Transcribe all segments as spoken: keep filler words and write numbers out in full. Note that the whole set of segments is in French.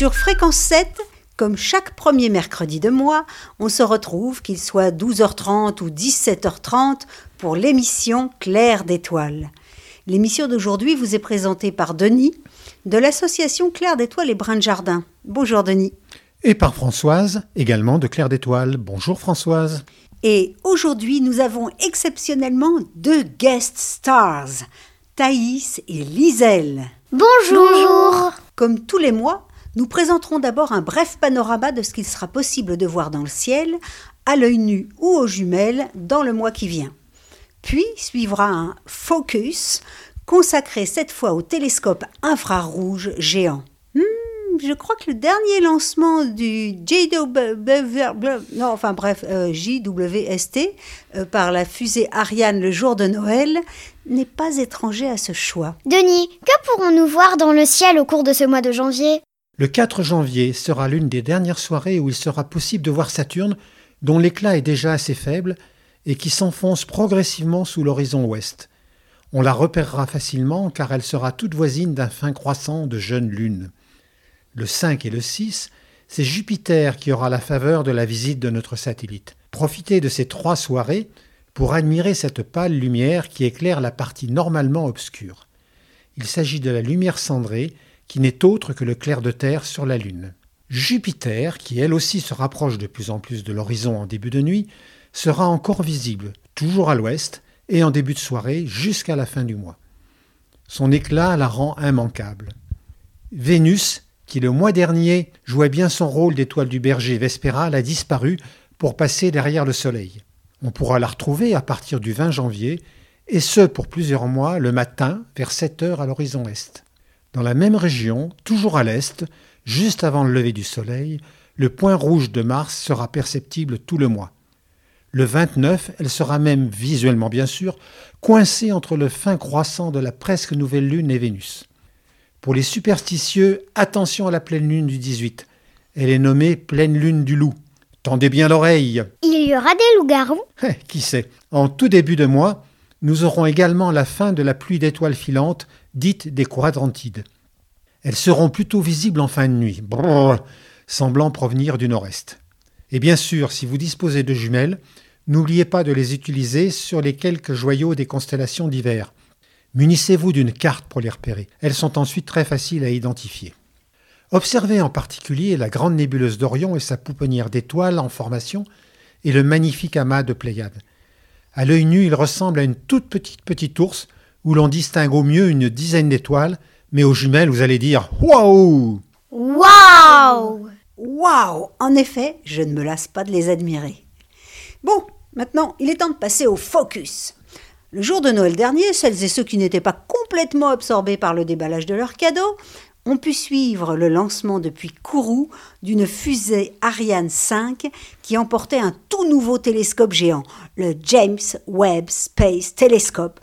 Sur Fréquence sept, comme chaque premier mercredi de mois, on se retrouve, qu'il soit douze heures trente ou dix-sept heures trente, pour l'émission Clair d'étoiles. L'émission d'aujourd'hui vous est présentée par Denis, de l'association Clair d'étoiles et Brins de Jardin. Bonjour Denis. Et par Françoise, également de Clair d'étoiles. Bonjour Françoise. Et aujourd'hui, nous avons exceptionnellement deux guest stars, Thaïs et Liselle. Bonjour. Comme tous les mois, nous présenterons d'abord un bref panorama de ce qu'il sera possible de voir dans le ciel, à l'œil nu ou aux jumelles, dans le mois qui vient. Puis suivra un focus, consacré cette fois au télescope infrarouge géant. Hmm, je crois que le dernier lancement du J W, non, enfin bref, euh, J W S T euh, par la fusée Ariane le jour de Noël n'est pas étranger à ce choix. Denis, que pourrons-nous voir dans le ciel au cours de ce mois de janvier ? Le quatre janvier sera l'une des dernières soirées où il sera possible de voir Saturne, dont l'éclat est déjà assez faible et qui s'enfonce progressivement sous l'horizon ouest. On la repérera facilement car elle sera toute voisine d'un fin croissant de jeunes lunes. Le cinq et le six, c'est Jupiter qui aura la faveur de la visite de notre satellite. Profitez de ces trois soirées pour admirer cette pâle lumière qui éclaire la partie normalement obscure. Il s'agit de la lumière cendrée qui n'est autre que le clair de terre sur la Lune. Jupiter, qui elle aussi se rapproche de plus en plus de l'horizon en début de nuit, sera encore visible, toujours à l'ouest, et en début de soirée jusqu'à la fin du mois. Son éclat la rend immanquable. Vénus, qui le mois dernier jouait bien son rôle d'étoile du berger vespérale, a disparu pour passer derrière le Soleil. On pourra la retrouver à partir du vingt janvier, et ce pour plusieurs mois, le matin, vers sept heures à l'horizon est. Dans la même région, toujours à l'est, juste avant le lever du Soleil, le point rouge de Mars sera perceptible tout le mois. Le vingt-neuf, elle sera même, visuellement bien sûr, coincée entre le fin croissant de la presque nouvelle Lune et Vénus. Pour les superstitieux, attention à la pleine Lune du dix-huit. Elle est nommée pleine Lune du Loup. Tendez bien l'oreille. Il y aura des loups-garous ? Eh, qui sait ? En tout début de mois, nous aurons également la fin de la pluie d'étoiles filantes, dite des quadrantides. Elles seront plutôt visibles en fin de nuit, brrr, semblant provenir du nord-est. Et bien sûr, si vous disposez de jumelles, n'oubliez pas de les utiliser sur les quelques joyaux des constellations d'hiver. Munissez-vous d'une carte pour les repérer. Elles sont ensuite très faciles à identifier. Observez en particulier la grande nébuleuse d'Orion et sa pouponnière d'étoiles en formation et le magnifique amas de Pléiades. À l'œil nu, il ressemble à une toute petite petite ours où l'on distingue au mieux une dizaine d'étoiles, mais aux jumelles, vous allez dire « Waouh !» Waouh ! Waouh ! En effet, je ne me lasse pas de les admirer. Bon, maintenant, il est temps de passer au focus. Le jour de Noël dernier, celles et ceux qui n'étaient pas complètement absorbés par le déballage de leurs cadeaux ont pu suivre le lancement depuis Kourou d'une fusée Ariane cinq qui emportait un tout nouveau télescope géant, le James Webb Space Telescope,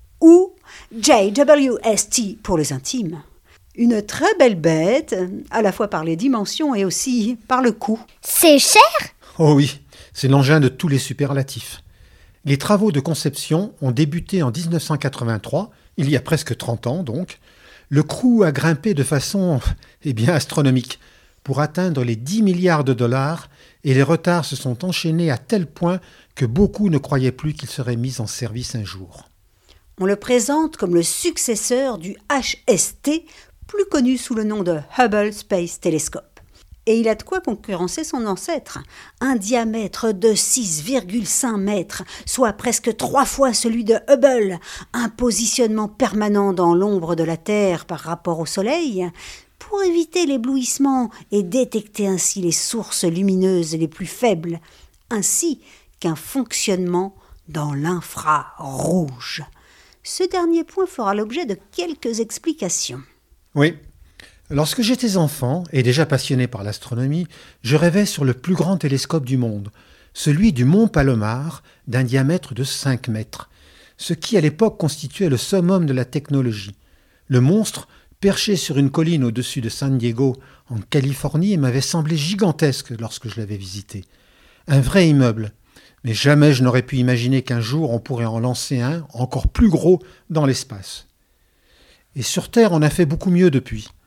ou J W S T pour les intimes. Une très belle bête, à la fois par les dimensions et aussi par le coût. C'est cher ? Oh oui, c'est l'engin de tous les superlatifs. Les travaux de conception ont débuté en dix-neuf cent quatre-vingt-trois, il y a presque trente ans donc. Le coût a grimpé de façon eh bien, astronomique pour atteindre les dix milliards de dollars et les retards se sont enchaînés à tel point que beaucoup ne croyaient plus qu'il serait mis en service un jour. On le présente comme le successeur du H S T, plus connu sous le nom de Hubble Space Telescope. Et il a de quoi concurrencer son ancêtre. Un diamètre de six virgule cinq mètres, soit presque trois fois celui de Hubble. Un positionnement permanent dans l'ombre de la Terre par rapport au Soleil, pour éviter l'éblouissement et détecter ainsi les sources lumineuses les plus faibles, ainsi qu'un fonctionnement dans l'infrarouge. Ce dernier point fera l'objet de quelques explications. Oui. Lorsque j'étais enfant, et déjà passionné par l'astronomie, je rêvais sur le plus grand télescope du monde, celui du mont Palomar, d'un diamètre de cinq mètres, ce qui à l'époque constituait le summum de la technologie. Le monstre, perché sur une colline au-dessus de San Diego, en Californie, m'avait semblé gigantesque lorsque je l'avais visité. Un vrai immeuble, mais jamais je n'aurais pu imaginer qu'un jour on pourrait en lancer un encore plus gros dans l'espace. Et sur Terre, on a fait beaucoup mieux depuis.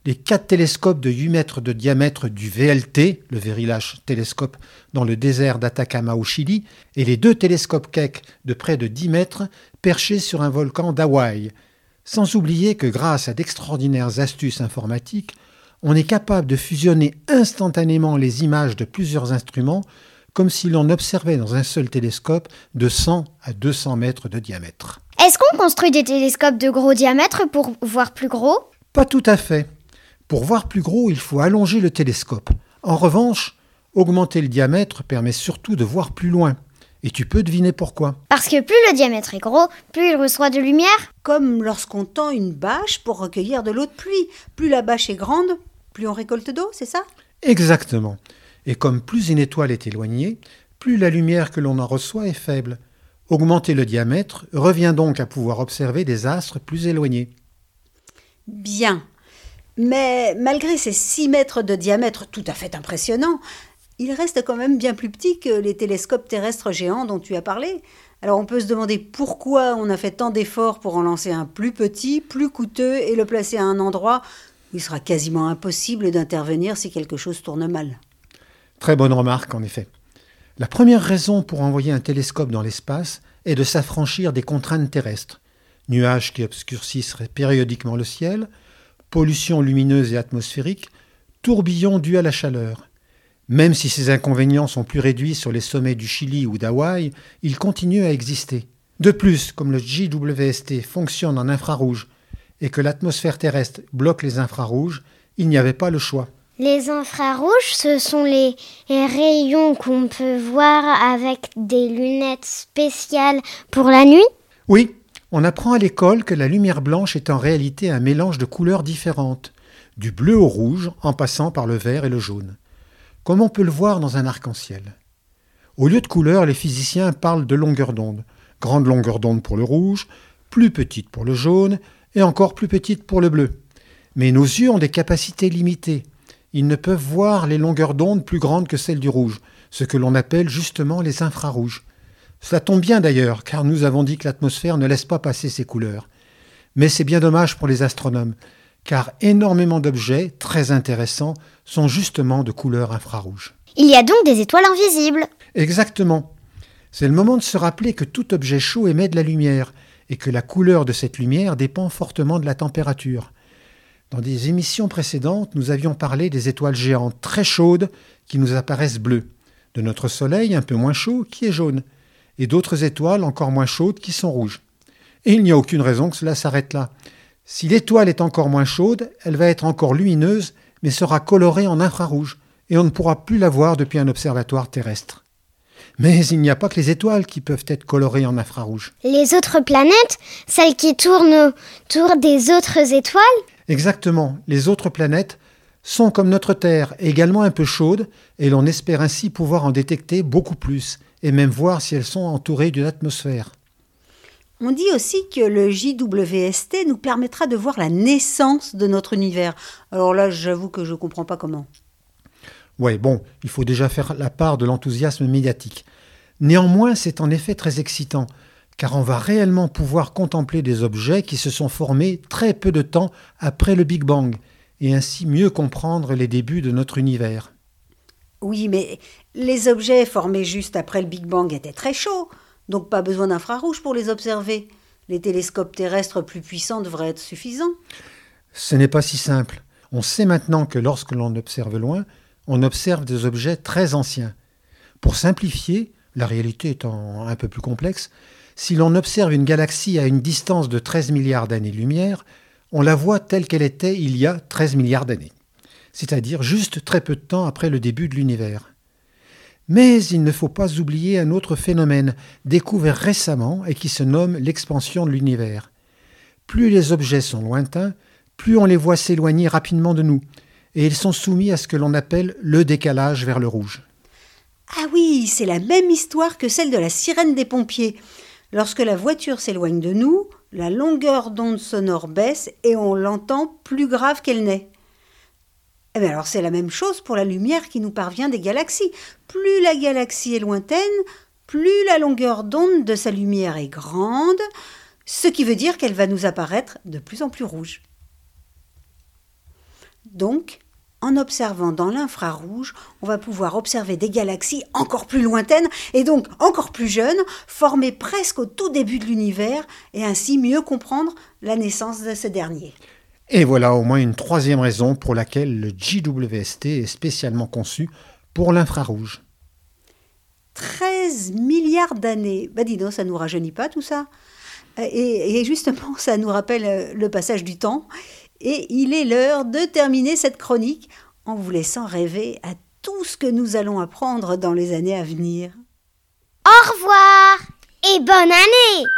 les quatre télescopes de huit mètres de diamètre du V L T, le Very Large Telescope dans le désert d'Atacama au Chili, et les deux télescopes Keck de près de dix mètres perchés sur un volcan d'Hawaï. Sans oublier que grâce à d'extraordinaires astuces informatiques, on est capable de fusionner instantanément les images de plusieurs instruments comme si l'on observait dans un seul télescope de cent à deux cents mètres de diamètre. Est-ce qu'on construit des télescopes de gros diamètre pour voir plus gros ? Pas tout à fait. Pour voir plus gros, il faut allonger le télescope. En revanche, augmenter le diamètre permet surtout de voir plus loin. Et tu peux deviner pourquoi. Parce que plus le diamètre est gros, plus il reçoit de lumière ? Comme lorsqu'on tend une bâche pour recueillir de l'eau de pluie. Plus la bâche est grande, plus on récolte d'eau, c'est ça ? Exactement. Et comme plus une étoile est éloignée, plus la lumière que l'on en reçoit est faible. Augmenter le diamètre revient donc à pouvoir observer des astres plus éloignés. Bien. Mais malgré ces six mètres de diamètre tout à fait impressionnants, il reste quand même bien plus petit que les télescopes terrestres géants dont tu as parlé. Alors on peut se demander pourquoi on a fait tant d'efforts pour en lancer un plus petit, plus coûteux et le placer à un endroit où il sera quasiment impossible d'intervenir si quelque chose tourne mal. Très bonne remarque en effet. La première raison pour envoyer un télescope dans l'espace est de s'affranchir des contraintes terrestres. Nuages qui obscurcissent périodiquement le ciel, pollution lumineuse et atmosphérique, tourbillons dus à la chaleur. Même si ces inconvénients sont plus réduits sur les sommets du Chili ou d'Hawaï, ils continuent à exister. De plus, comme le J W S T fonctionne en infrarouge et que l'atmosphère terrestre bloque les infrarouges, il n'y avait pas le choix. Les infrarouges, ce sont les rayons qu'on peut voir avec des lunettes spéciales pour la nuit ? Oui, on apprend à l'école que la lumière blanche est en réalité un mélange de couleurs différentes, du bleu au rouge en passant par le vert et le jaune, comme on peut le voir dans un arc-en-ciel. Au lieu de couleurs, les physiciens parlent de longueur d'onde, grande longueur d'onde pour le rouge, plus petite pour le jaune et encore plus petite pour le bleu. Mais nos yeux ont des capacités limitées. Ils ne peuvent voir les longueurs d'onde plus grandes que celles du rouge, ce que l'on appelle justement les infrarouges. Cela tombe bien d'ailleurs, car nous avons dit que l'atmosphère ne laisse pas passer ces couleurs. Mais c'est bien dommage pour les astronomes, car énormément d'objets, très intéressants, sont justement de couleur infrarouge. Il y a donc des étoiles invisibles ? Exactement. C'est le moment de se rappeler que tout objet chaud émet de la lumière, et que la couleur de cette lumière dépend fortement de la température. Dans des émissions précédentes, nous avions parlé des étoiles géantes très chaudes qui nous apparaissent bleues, de notre Soleil un peu moins chaud qui est jaune, et d'autres étoiles encore moins chaudes qui sont rouges. Et il n'y a aucune raison que cela s'arrête là. Si l'étoile est encore moins chaude, elle va être encore lumineuse, mais sera colorée en infrarouge, et on ne pourra plus la voir depuis un observatoire terrestre. Mais il n'y a pas que les étoiles qui peuvent être colorées en infrarouge. Les autres planètes, celles qui tournent autour des autres étoiles ? Exactement, les autres planètes sont comme notre Terre, également un peu chaudes, et l'on espère ainsi pouvoir en détecter beaucoup plus, et même voir si elles sont entourées d'une atmosphère. On dit aussi que le J W S T nous permettra de voir la naissance de notre univers. Alors là, j'avoue que je ne comprends pas comment. Ouais, bon, il faut déjà faire la part de l'enthousiasme médiatique. Néanmoins, c'est en effet très excitant, car on va réellement pouvoir contempler des objets qui se sont formés très peu de temps après le Big Bang, et ainsi mieux comprendre les débuts de notre univers. Oui, mais les objets formés juste après le Big Bang étaient très chauds, donc pas besoin d'infrarouge pour les observer. Les télescopes terrestres plus puissants devraient être suffisants. Ce n'est pas si simple. On sait maintenant que lorsque l'on observe loin, on observe des objets très anciens. Pour simplifier, la réalité étant un peu plus complexe, si l'on observe une galaxie à une distance de treize milliards d'années-lumière, on la voit telle qu'elle était il y a treize milliards d'années, c'est-à-dire juste très peu de temps après le début de l'univers. Mais il ne faut pas oublier un autre phénomène découvert récemment et qui se nomme l'expansion de l'univers. Plus les objets sont lointains, plus on les voit s'éloigner rapidement de nous, et ils sont soumis à ce que l'on appelle le décalage vers le rouge. Ah oui, c'est la même histoire que celle de la sirène des pompiers. Lorsque la voiture s'éloigne de nous, la longueur d'onde sonore baisse et on l'entend plus grave qu'elle n'est. Eh bien alors c'est la même chose pour la lumière qui nous parvient des galaxies. Plus la galaxie est lointaine, plus la longueur d'onde de sa lumière est grande, ce qui veut dire qu'elle va nous apparaître de plus en plus rouge. Donc, en observant dans l'infrarouge, on va pouvoir observer des galaxies encore plus lointaines et donc encore plus jeunes, formées presque au tout début de l'univers, et ainsi mieux comprendre la naissance de ce dernier. Et voilà au moins une troisième raison pour laquelle le J W S T est spécialement conçu pour l'infrarouge. treize milliards d'années. Bah dis donc, ça ne nous rajeunit pas tout ça. Et, et justement, ça nous rappelle le passage du temps. Et il est l'heure de terminer cette chronique en vous laissant rêver à tout ce que nous allons apprendre dans les années à venir. Au revoir et bonne année!